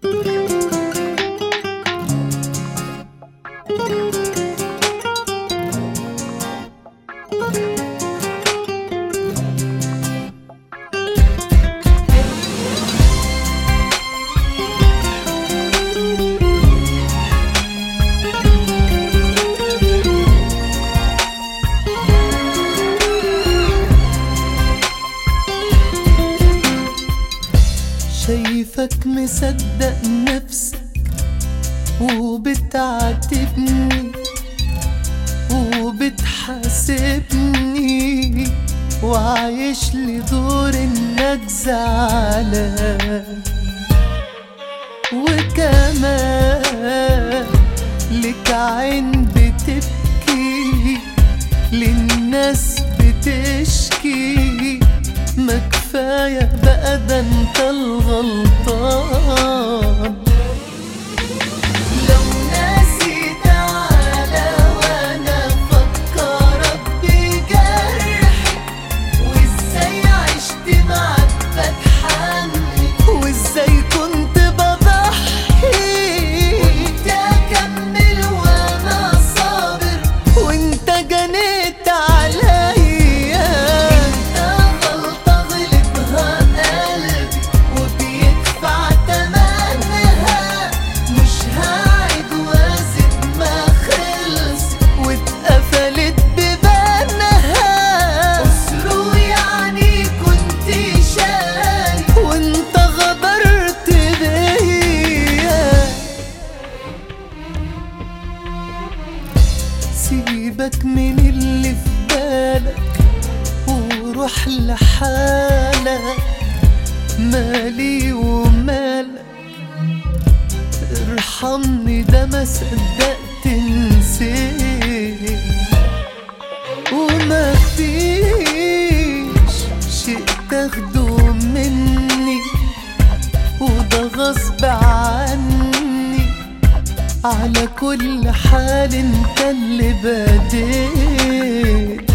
شايفك مصدق نفسك وبتعاتبني وبتحاسبني وعايش لي دور انك زعلان، وكمان لك عين بتبكي للناس بتشكي. ما كفاية بقى ده انت الغلطان. لو ناسي تعالى وانا افكرك بجرحي وازاي عشت معاك بتحمل وازاي كنت بضحي وانت اكمل وانا صابر وانت جنيت عليا. سيبك من اللي في بالك وروح لحالك، مالي ومالك ارحمني ده ما صدقت نسيت. وما فيش شيء تاخده مني وده غصب عني، على كل حال انت اللي بديت.